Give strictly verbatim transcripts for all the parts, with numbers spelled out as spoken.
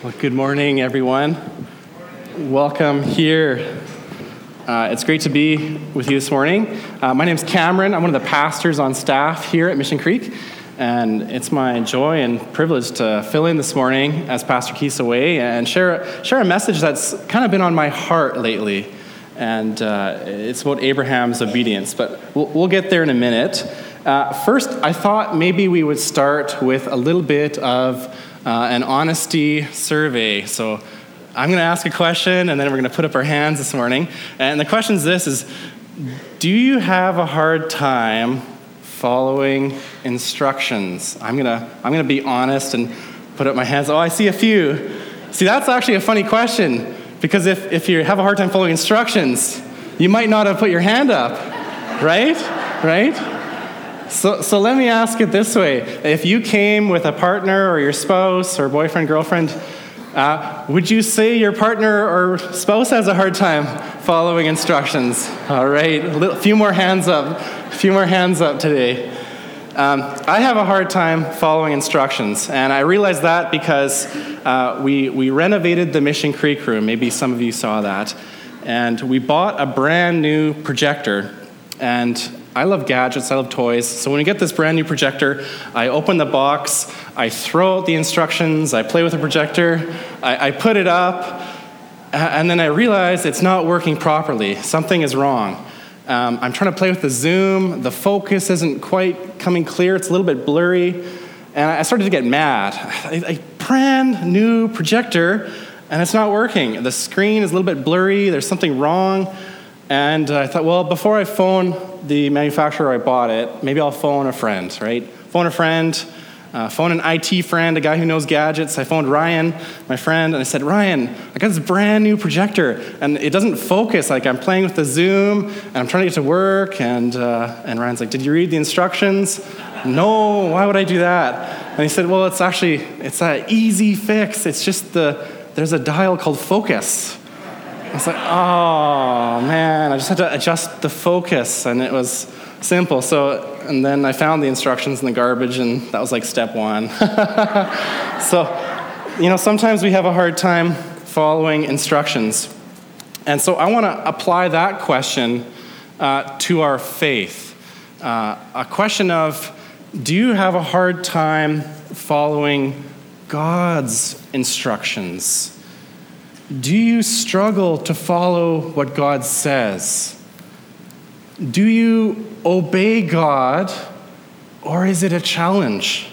Well, good morning, everyone. Welcome here. Uh, it's great to be with you this morning. Uh, my name's Cameron. I'm one of the pastors on staff here at Mission Creek, and it's my joy and privilege to fill in this morning as Pastor Keith's away and share, share a message that's kind of been on my heart lately, and uh, it's about Abraham's obedience, but we'll, we'll get there in a minute. Uh, first, I thought maybe we would start with a little bit of Uh, an honesty survey. So I'm going to ask a question, and then we're going to put up our hands this morning. And the question is this, is do you have a hard time following instructions? I'm going to I'm going to be honest and put up my hands. Oh, I see a few. See, that's actually a funny question, because if, if you have a hard time following instructions, you might not have put your hand up, right? Right? So so let me ask it this way. If you came with a partner or your spouse or boyfriend, girlfriend, uh, would you say your partner or spouse has a hard time following instructions? All right, a little, few more hands up. A few more hands up today. Um, I have a hard time following instructions, and I realized that because uh, we, we renovated the Mission Creek room. Maybe some of you saw that. And we bought a brand new projector, and I love gadgets, I love toys. So when we get this brand new projector, I open the box, I throw out the instructions, I play with the projector, I, I put it up, and then I realize it's not working properly. Something is wrong. Um, I'm trying to play with the zoom, the focus isn't quite coming clear, it's a little bit blurry, and I started to get mad. A, a brand new projector, and it's not working. The screen is a little bit blurry, there's something wrong. And I thought, well, before I phone the manufacturer I bought it, maybe I'll phone a friend, right? Phone a friend, uh, phone an I T friend, a guy who knows gadgets. I phoned Ryan, my friend, and I said, Ryan, I got this brand new projector, and it doesn't focus. Like, I'm playing with the zoom, and I'm trying to get to work, and uh, and Ryan's like, did you read the instructions? No, why would I do that? And he said, well, it's actually, it's an easy fix. It's just the, there's a dial called focus. I was like, oh, man, I just had to adjust the focus, and it was simple. So, and then I found the instructions in the garbage, and that was like step one. So, you know, sometimes we have a hard time following instructions. And so I want to apply that question uh, to our faith. Uh, a question of, do you have a hard time following God's instructions? Do you struggle to follow what God says? Do you obey God, or is it a challenge?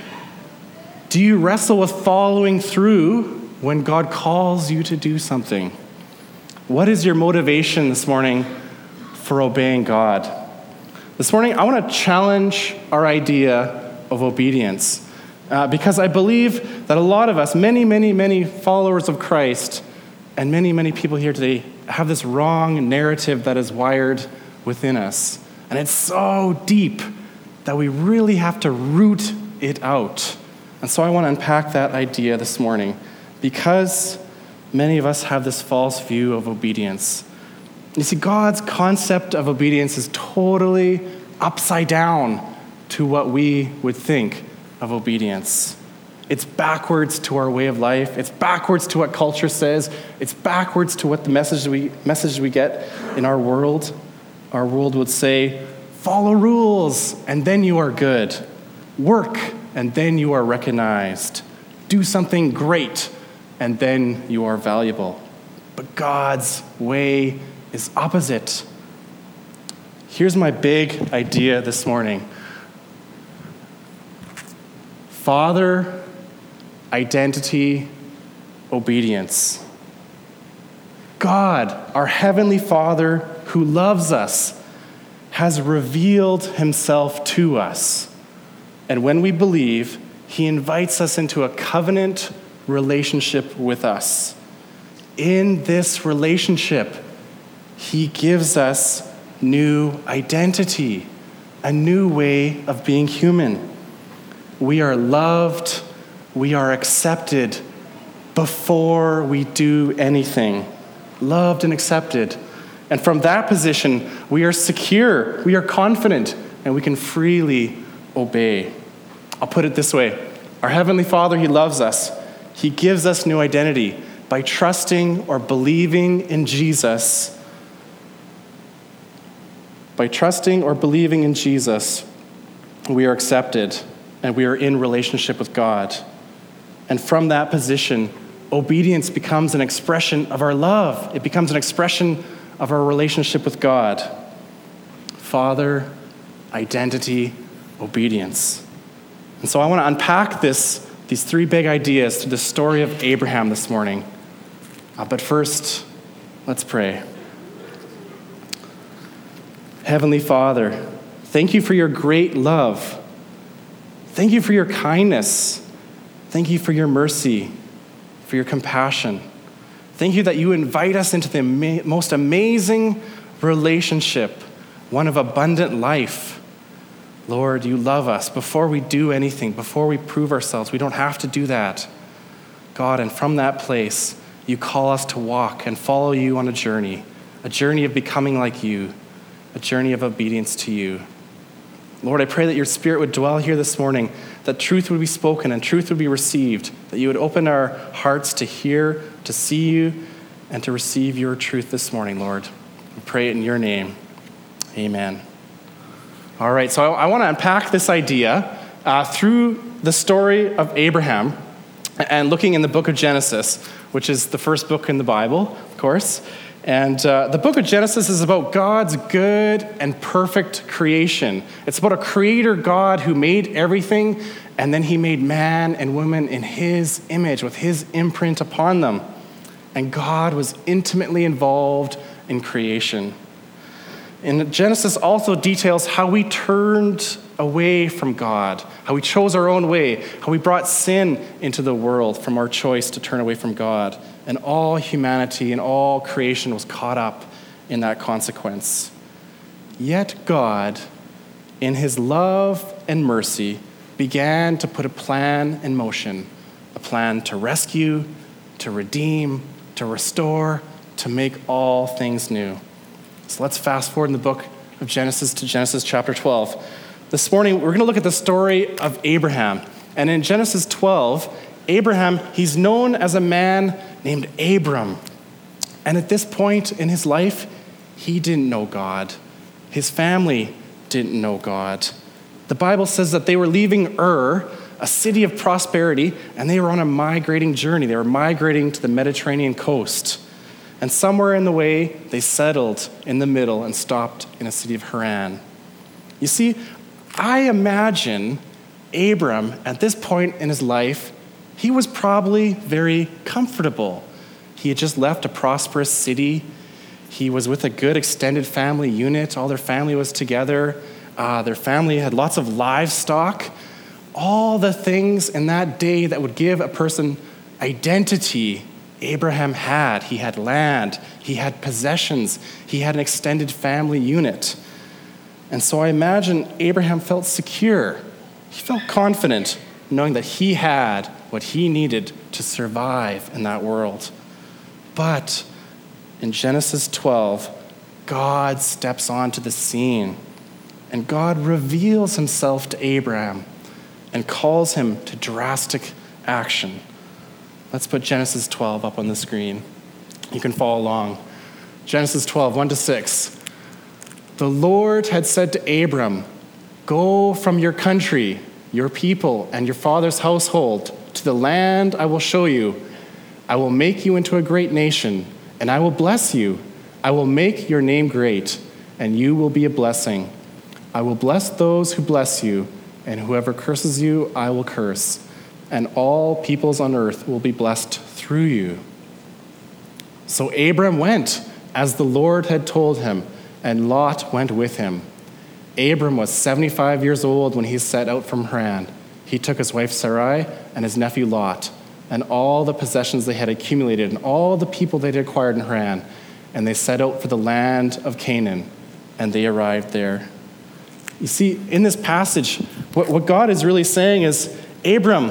Do you wrestle with following through when God calls you to do something? What is your motivation this morning for obeying God? This morning, I want to challenge our idea of obedience. Uh, because I believe that a lot of us, many, many, many followers of Christ, and many, many people here today have this wrong narrative that is wired within us. And it's so deep that we really have to root it out. And so I want to unpack that idea this morning, because many of us have this false view of obedience. You see, God's concept of obedience is totally upside down to what we would think of obedience. It's backwards to our way of life. It's backwards to what culture says. It's backwards to what the message we message we get in our world. Our world would say, follow rules, and then you are good. Work, and then you are recognized. Do something great, and then you are valuable. But God's way is opposite. Here's my big idea this morning. Father, identity, obedience. God, our Heavenly Father who loves us, has revealed himself to us. And when we believe, he invites us into a covenant relationship with us. In this relationship, he gives us new identity, a new way of being human. We are loved, we are accepted before we do anything. Loved and accepted. And from that position, we are secure, we are confident, and we can freely obey. I'll put it this way. Our Heavenly Father, he loves us. He gives us new identity by trusting or believing in Jesus. By trusting or believing in Jesus, we are accepted and we are in relationship with God. And from that position, obedience becomes an expression of our love. It becomes an expression of our relationship with God. Father, identity, obedience. And so I want to unpack this, these three big ideas through the story of Abraham this morning. Uh, but first, let's pray. Heavenly Father, thank you for your great love. Thank you for your kindness. Thank you for your mercy, for your compassion. Thank you that you invite us into the ama- most amazing relationship, one of abundant life. Lord, you love us before we do anything, before we prove ourselves. We don't have to do that. God, and from that place, you call us to walk and follow you on a journey, a journey of becoming like you, a journey of obedience to you. Lord, I pray that your Spirit would dwell here this morning, that truth would be spoken and truth would be received, that you would open our hearts to hear, to see you, and to receive your truth this morning, Lord. We pray it in your name. Amen. All right, so I, I want to unpack this idea uh, through the story of Abraham and looking in the book of Genesis, which is the first book in the Bible, of course. And uh, the book of Genesis is about God's good and perfect creation. It's about a creator God who made everything, and then he made man and woman in his image, with his imprint upon them. And God was intimately involved in creation. And Genesis also details how we turned away from God, how we chose our own way, how we brought sin into the world from our choice to turn away from God. And all humanity and all creation was caught up in that consequence. Yet God, in his love and mercy, began to put a plan in motion, a plan to rescue, to redeem, to restore, to make all things new. So let's fast forward in the book of Genesis to Genesis chapter twelve. This morning, we're going to look at the story of Abraham. And in Genesis twelve, Abraham, he's known as a man named Abram. And at this point in his life, he didn't know God. His family didn't know God. The Bible says that they were leaving Ur, a city of prosperity, and they were on a migrating journey. They were migrating to the Mediterranean coast. And somewhere in the way, they settled in the middle and stopped in a city of Haran. You see, I imagine Abram, at this point in his life, he was probably very comfortable. He had just left a prosperous city. He was with a good extended family unit. All their family was together. Uh, their family had lots of livestock. All the things in that day that would give a person identity, Abraham had. He had land. He had possessions. He had an extended family unit. And so I imagine Abraham felt secure. He felt confident, knowing that he had what he needed to survive in that world. But in Genesis twelve, God steps onto the scene, and God reveals himself to Abraham and calls him to drastic action. Let's put Genesis twelve up on the screen. You can follow along. Genesis twelve, one to six. The Lord had said to Abram, "Go from your country, your people, and your father's household to the land I will show you. I will make you into a great nation, and I will bless you. I will make your name great, and you will be a blessing. I will bless those who bless you, and whoever curses you, I will curse. And all peoples on earth will be blessed through you." So Abram went as the Lord had told him, and Lot went with him. Abram was seventy-five years old when he set out from Haran. He took his wife Sarai and his nephew Lot, and all the possessions they had accumulated, and all the people they had acquired in Haran, and they set out for the land of Canaan, and they arrived there. You see, in this passage, what, what God is really saying is, Abram,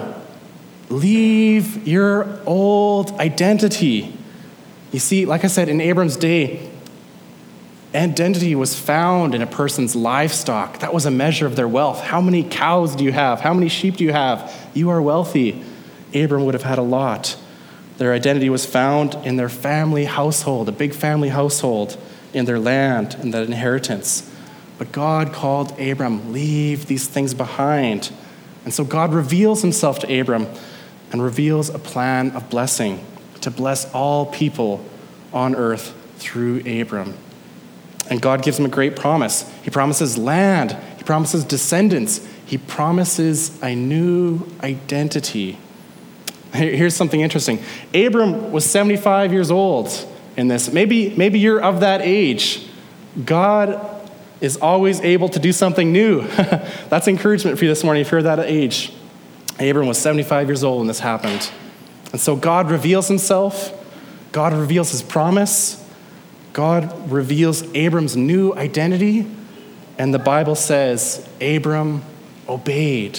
leave your old identity. You see, like I said, in Abram's day, identity was found in a person's livestock. That was a measure of their wealth. How many cows do you have? How many sheep do you have? You are wealthy. Abram would have had a lot. Their identity was found in their family household, a big family household, in their land and that inheritance. But God called Abram, leave these things behind. And so God reveals himself to Abram and reveals a plan of blessing to bless all people on earth through Abram. And God gives him a great promise. He promises land. He promises descendants. He promises a new identity. Here's something interesting. Abram was seventy-five years old in this. Maybe, maybe you're of that age. God is always able to do something new. That's encouragement for you this morning if you're that age. Abram was seventy-five years old when this happened. And so God reveals himself. God reveals his promise. God reveals Abram's new identity. And the Bible says Abram obeyed.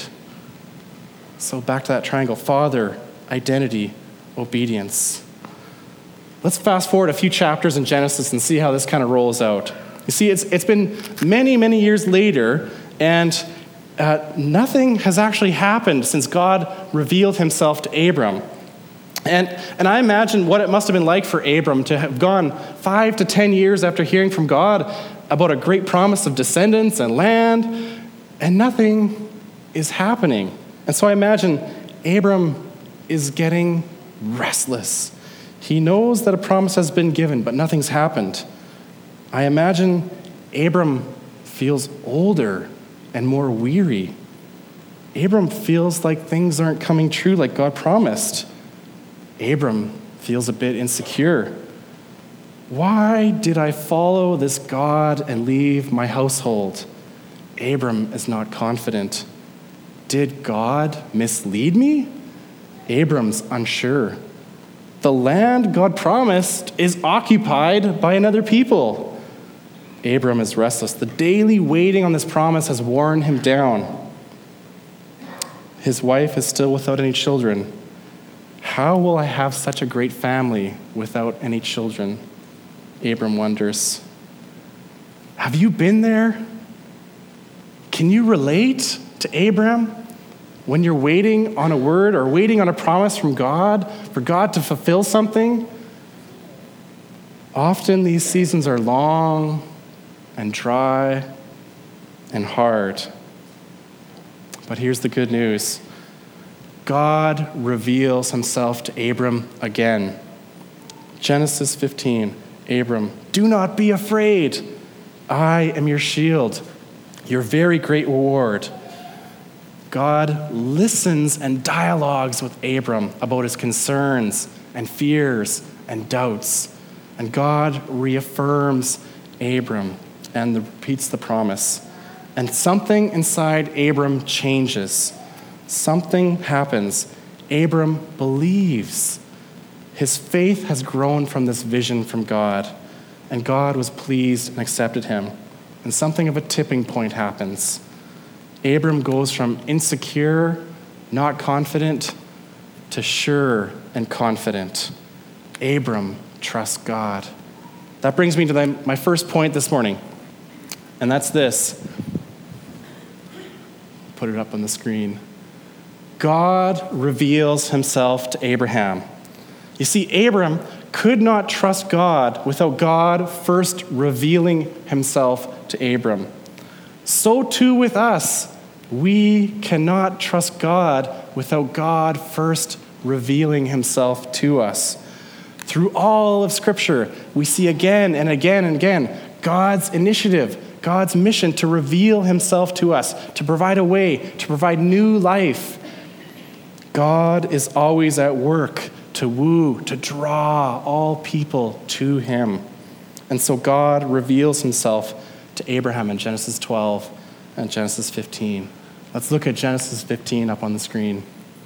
So back to that triangle. Father, identity, obedience. Let's fast forward a few chapters in Genesis and see how this kind of rolls out. You see, it's it's been many, many years later, and uh, nothing has actually happened since God revealed himself to Abram. And, and I imagine what it must have been like for Abram to have gone five to ten years after hearing from God about a great promise of descendants and land, and nothing is happening. And so I imagine Abram is getting restless. He knows that a promise has been given, but nothing's happened. I imagine Abram feels older and more weary. Abram feels like things aren't coming true like God promised. Abram feels a bit insecure. Why did I follow this God and leave my household? Abram is not confident. Did God mislead me? Abram's unsure. The land God promised is occupied by another people. Abram is restless. The daily waiting on this promise has worn him down. His wife is still without any children. How will I have such a great family without any children? Abram wonders. Have you been there? Can you relate to Abram when you're waiting on a word or waiting on a promise from God for God to fulfill something? Often these seasons are long and dry and hard. But here's the good news. God reveals himself to Abram again. Genesis fifteen, Abram, do not be afraid. I am your shield, your very great reward. God listens and dialogues with Abram about his concerns and fears and doubts. And God reaffirms Abram and repeats the promise. And something inside Abram changes. Something happens. Abram believes. His faith has grown from this vision from God, and God was pleased and accepted him. And something of a tipping point happens. Abram goes from insecure, not confident, to sure and confident. Abram trusts God. That brings me to the, my first point this morning, and that's this. Put it up on the screen. God reveals himself to Abraham. You see, Abram could not trust God without God first revealing himself to Abram. So too with us. We cannot trust God without God first revealing himself to us. Through all of Scripture, we see again and again and again God's initiative, God's mission to reveal himself to us, to provide a way, to provide new life. God is always at work to woo, to draw all people to him. And so God reveals himself to Abraham in Genesis twelve and Genesis fifteen. Let's look at Genesis fifteen up on the screen.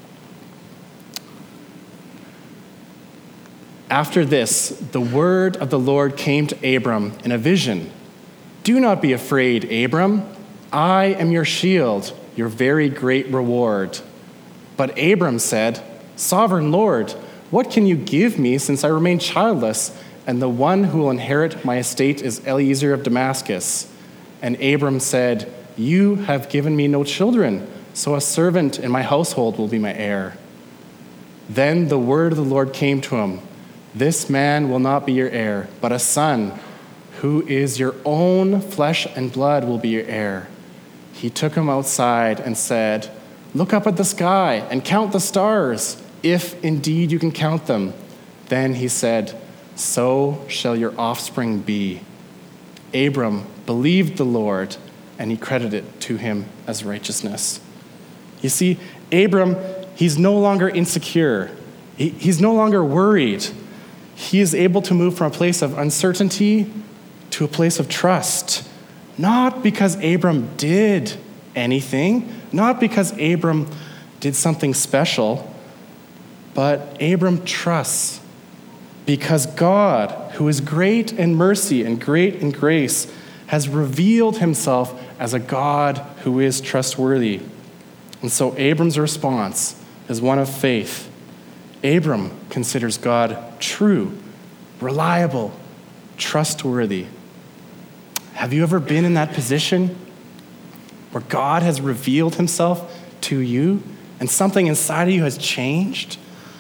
After this, the word of the Lord came to Abram in a vision. Do not be afraid, Abram. I am your shield, your very great reward. But Abram said, Sovereign Lord, what can you give me since I remain childless, and the one who will inherit my estate is Eliezer of Damascus? And Abram said, You have given me no children, so a servant in my household will be my heir. Then the word of the Lord came to him. This man will not be your heir, but a son who is your own flesh and blood will be your heir. He took him outside and said, look up at the sky and count the stars, if indeed you can count them. Then he said, so shall your offspring be. Abram believed the Lord, and he credited it to him as righteousness. You see, Abram, he's no longer insecure. He, he's no longer worried. He is able to move from a place of uncertainty to a place of trust. Not because Abram did anything, not because Abram did something special, but Abram trusts because God, who is great in mercy and great in grace, has revealed himself as a God who is trustworthy. And so Abram's response is one of faith. Abram considers God true, reliable, trustworthy. Have you ever been in that position where God has revealed himself to you and something inside of you has changed?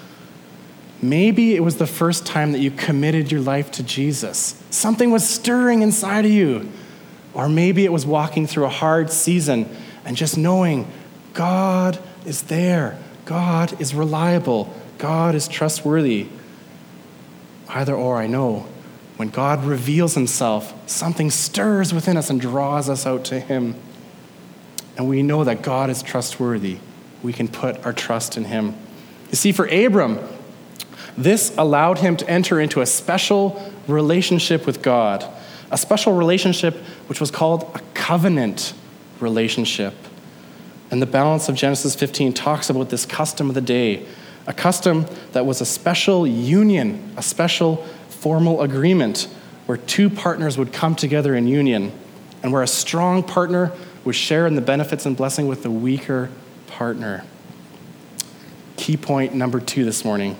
Maybe it was the first time that you committed your life to Jesus. Something was stirring inside of you. Or maybe it was walking through a hard season and just knowing God is there. God is reliable. God is trustworthy. Either or, I know. When God reveals himself, something stirs within us and draws us out to him. And we know that God is trustworthy. We can put our trust in him. You see, for Abram, this allowed him to enter into a special relationship with God, a special relationship which was called a covenant relationship. And the balance of Genesis fifteen talks about this custom of the day, a custom that was a special union, a special formal agreement where two partners would come together in union and where a strong partner would share in the benefits and blessing with the weaker partner. Key point number two this morning.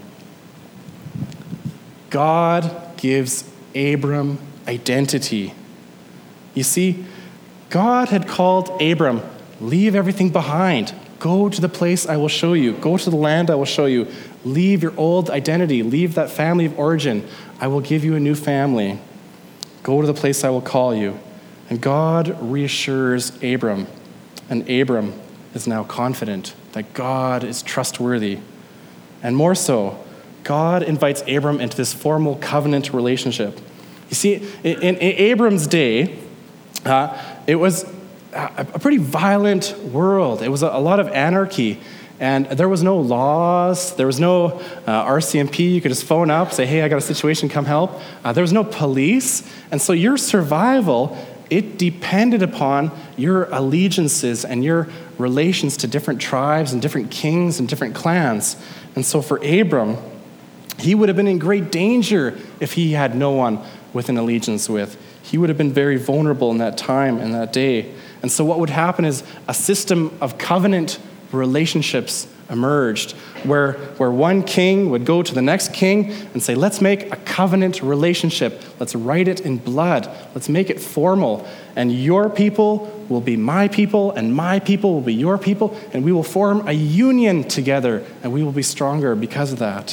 God gives Abram identity. You see, God had called Abram, leave everything behind. Go to the place I will show you. Go to the land I will show you. Leave your old identity. Leave that family of origin. I will give you a new family. Go to the place I will call you. And God reassures Abram. And Abram is now confident that God is trustworthy. And more so, God invites Abram into this formal covenant relationship. You see, in, in Abram's day, uh, it was a, a pretty violent world. It was a, a lot of anarchy, and there was no laws. There was no uh, R C M P. You could just phone up, say, hey, I got a situation, come help. Uh, there was no police, and so your survival, it depended upon your allegiances and your relations to different tribes and different kings and different clans. And so for Abram, he would have been in great danger if he had no one with an allegiance with. He would have been very vulnerable in that time and that day. And so what would happen is a system of covenant relationships emerged where, where one king would go to the next king and say, let's make a covenant relationship. Let's write it in blood. Let's make it formal. And your people will be my people, and my people will be your people, and we will form a union together, and we will be stronger because of that.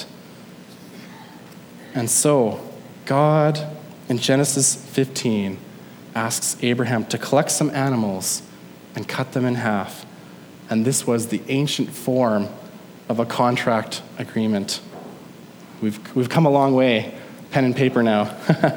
And so, God, in Genesis fifteen, asks Abraham to collect some animals and cut them in half. And this was the ancient form of a contract agreement. We've, we've come a long way, pen and paper now.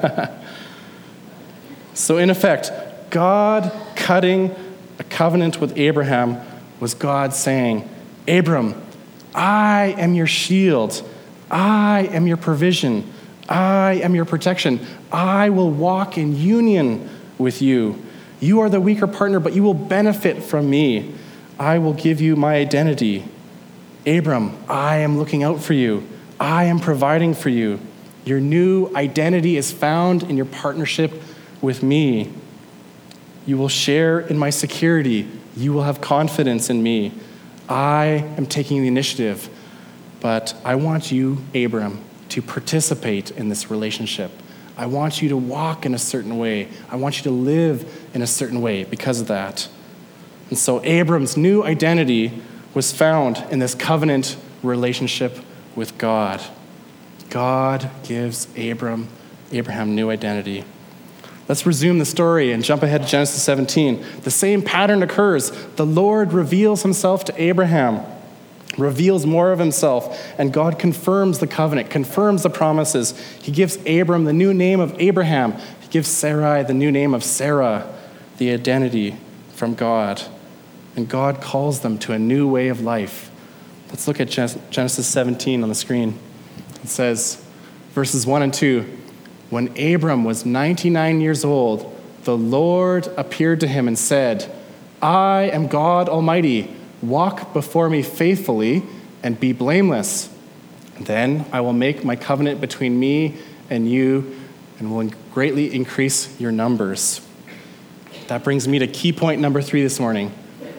So in effect, God cutting a covenant with Abraham was God saying, Abram, I am your shield. I am your provision. I am your protection. I will walk in union with you. You are the weaker partner, but you will benefit from me. I will give you my identity. Abram, I am looking out for you. I am providing for you. Your new identity is found in your partnership with me. You will share in my security. You will have confidence in me. I am taking the initiative, but I want you, Abram, to participate in this relationship. I want you to walk in a certain way. I want you to live in a certain way because of that. And so Abram's new identity was found in this covenant relationship with God. God gives Abram, Abraham new identity. Let's resume the story and jump ahead to Genesis seventeen. The same pattern occurs. The Lord reveals himself to Abraham, reveals more of himself, and God confirms the covenant, confirms the promises. He gives Abram the new name of Abraham. He gives Sarai the new name of Sarah, the identity from God. And God calls them to a new way of life. Let's look at Genesis seventeen on the screen. It says, verses one and two, when Abram was ninety-nine years old, the Lord appeared to him and said, I am God Almighty. Walk before me faithfully and be blameless. Then I will make my covenant between me and you and will greatly increase your numbers. That brings me to key point number three this morning.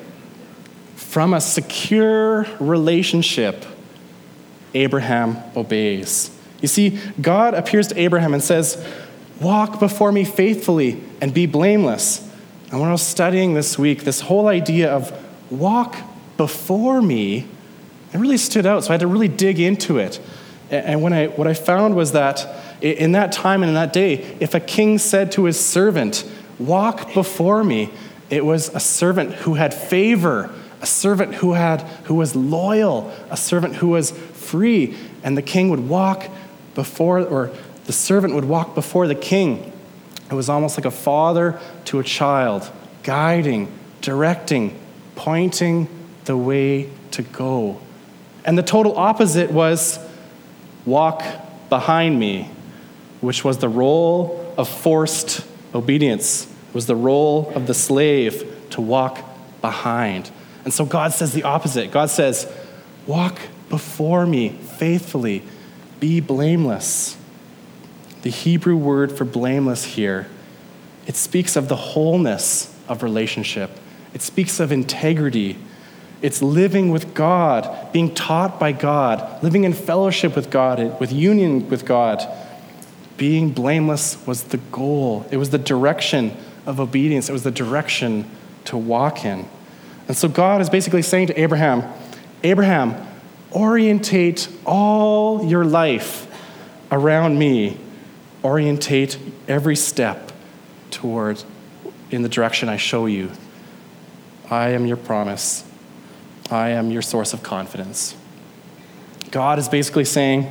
From a secure relationship, Abraham obeys. You see, God appears to Abraham and says, walk before me faithfully and be blameless. And when I was studying this week, this whole idea of walk before me, it really stood out. So I had to really dig into it. And when I, what I found was that in that time and in that day, if a king said to his servant, walk before me, it was a servant who had favor, a servant who had who was loyal, a servant who was free. And the king would walk before, or the servant would walk before the king. It was almost like a father to a child, guiding, directing, pointing the way to go. And the total opposite was walk behind me, which was the role of forced obedience. It was the role of the slave to walk behind. And so God says the opposite. God says, walk before me faithfully, be blameless. The Hebrew word for blameless here, it speaks of the wholeness of relationship. It speaks of integrity. It's living with God, being taught by God, living in fellowship with God, with union with God. Being blameless was the goal. It was the direction of obedience. It was the direction to walk in. And so God is basically saying to Abraham, Abraham, orientate all your life around me. Orientate every step toward in the direction I show you. I am your promise. I am your source of confidence. God is basically saying,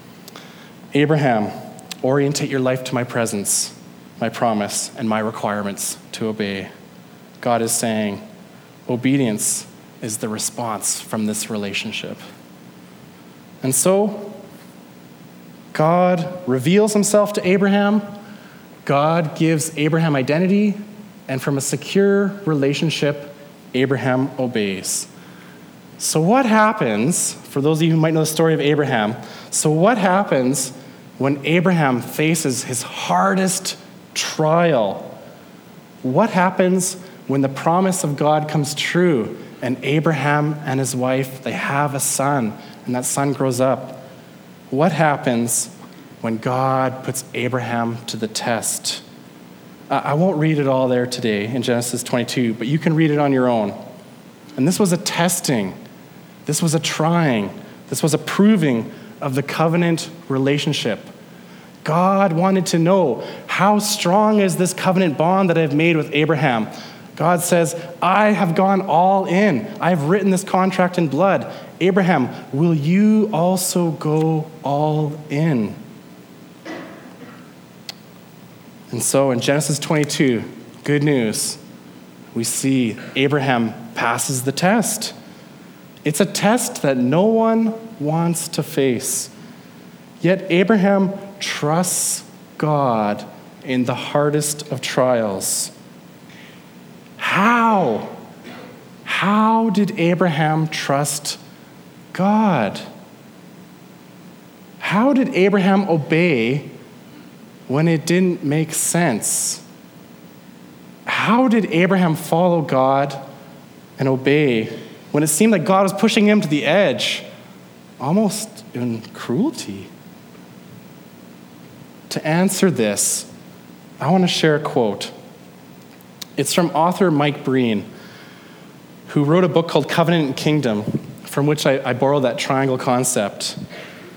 Abraham, orientate your life to my presence, my promise, and my requirements to obey. God is saying, obedience is the response from this relationship. And so, God reveals himself to Abraham. God gives Abraham identity. And from a secure relationship, Abraham obeys. So what happens, for those of you who might know the story of Abraham, so what happens when Abraham faces his hardest trial? What happens when the promise of God comes true and Abraham and his wife, they have a son, and that son grows up? What happens when God puts Abraham to the test? Uh, I won't read it all there today in Genesis twenty-two, but you can read it on your own. And this was a testing. This was a trying. This was a proving of the covenant relationship. God wanted to know, how strong is this covenant bond that I've made with Abraham? God says, I have gone all in. I've written this contract in blood. Abraham, will you also go all in? And so in Genesis twenty-two, good news, we see Abraham passes the test. It's a test that no one wants to face. Yet Abraham trusts God in the hardest of trials. How? How did Abraham trust God? How did Abraham obey when it didn't make sense? How did Abraham follow God and obey when it seemed like God was pushing him to the edge, almost in cruelty? To answer this, I want to share a quote. It's from author Mike Breen, who wrote a book called Covenant and Kingdom, from which I, I borrowed that triangle concept.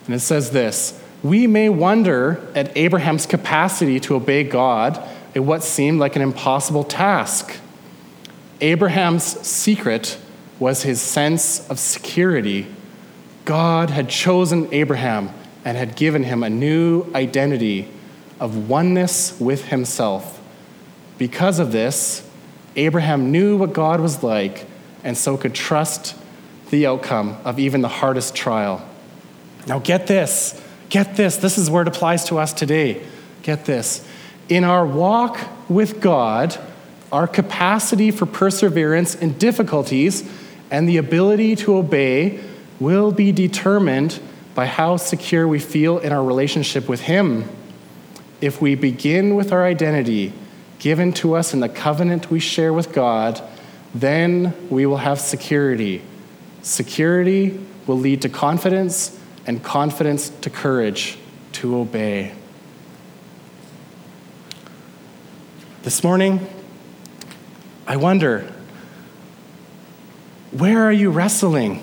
And it says this: "We may wonder at Abraham's capacity to obey God in what seemed like an impossible task. Abraham's secret was his sense of security. God had chosen Abraham and had given him a new identity of oneness with himself. Because of this, Abraham knew what God was like and so could trust the outcome of even the hardest trial." Now get this, get this. This is where it applies to us today. Get this. In our walk with God, our capacity for perseverance in difficulties and the ability to obey will be determined by how secure we feel in our relationship with Him. If we begin with our identity given to us in the covenant we share with God, then we will have security. Security will lead to confidence, and confidence to courage to obey. This morning, I wonder, where are you wrestling?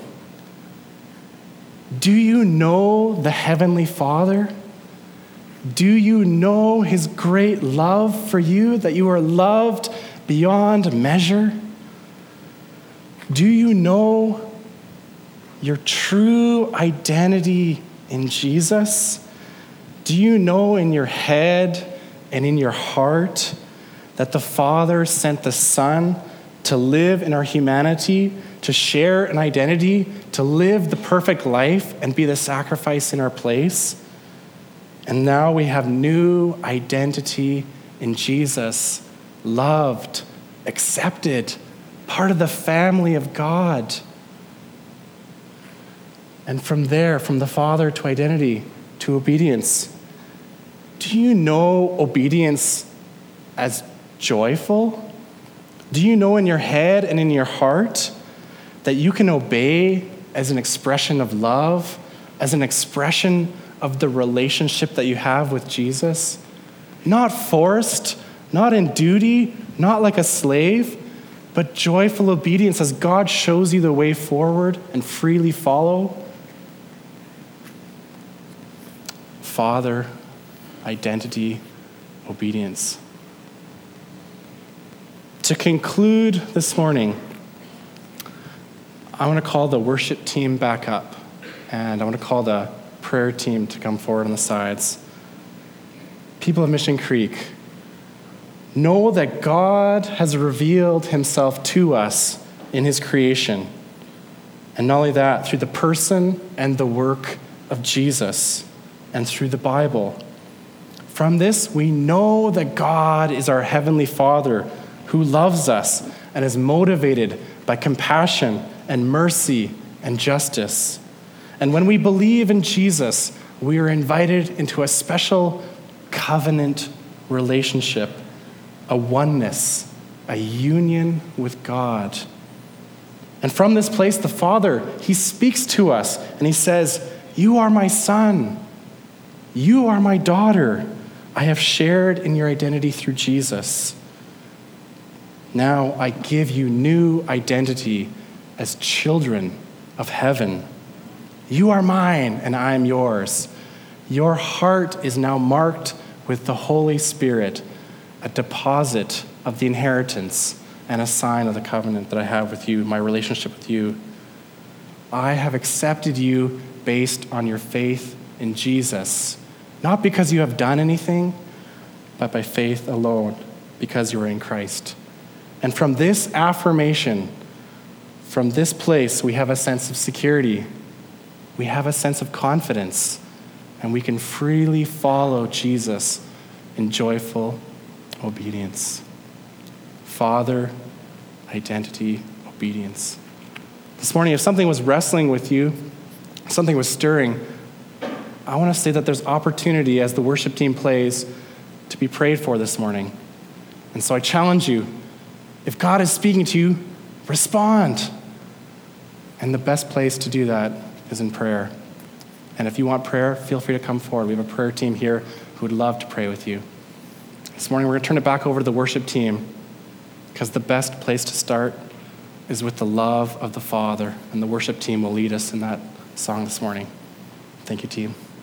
Do you know the Heavenly Father? Do you know His great love for you, that you are loved beyond measure? Do you know your true identity in Jesus? Do you know in your head and in your heart that the Father sent the Son to live in our humanity, to share an identity, to live the perfect life and be the sacrifice in our place? And now we have new identity in Jesus, loved, accepted, part of the family of God. And from there, from the Father to identity, to obedience. Do you know obedience as joyful? Do you know in your head and in your heart that you can obey as an expression of love, as an expression of the relationship that you have with Jesus? Not forced, not in duty, not like a slave, but joyful obedience as God shows you the way forward and freely follow. Father, identity, obedience. To conclude this morning, I want to call the worship team back up, and I want to call the prayer team to come forward on the sides. People of Mission Creek, know that God has revealed Himself to us in His creation. And not only that, through the person and the work of Jesus, and through the Bible. From this, we know that God is our Heavenly Father who loves us and is motivated by compassion and mercy and justice. And when we believe in Jesus, we are invited into a special covenant relationship, a oneness, a union with God. And from this place, the Father, He speaks to us and He says, "You are my son. You are my daughter. I have shared in your identity through Jesus. Now I give you new identity as children of heaven. You are mine and I am yours. Your heart is now marked with the Holy Spirit, a deposit of the inheritance and a sign of the covenant that I have with you, my relationship with you. I have accepted you based on your faith in Jesus, not because you have done anything, but by faith alone, because you are in Christ." And from this affirmation, from this place, we have a sense of security. We have a sense of confidence, and we can freely follow Jesus in joyful obedience. Father, identity, obedience. This morning, if something was wrestling with you, something was stirring, I want to say that there's opportunity as the worship team plays to be prayed for this morning. And so I challenge you, if God is speaking to you, respond. And the best place to do that is in prayer. And if you want prayer, feel free to come forward. We have a prayer team here who would love to pray with you. This morning, we're going to turn it back over to the worship team, because the best place to start is with the love of the Father, and the worship team will lead us in that song this morning. Thank you, team.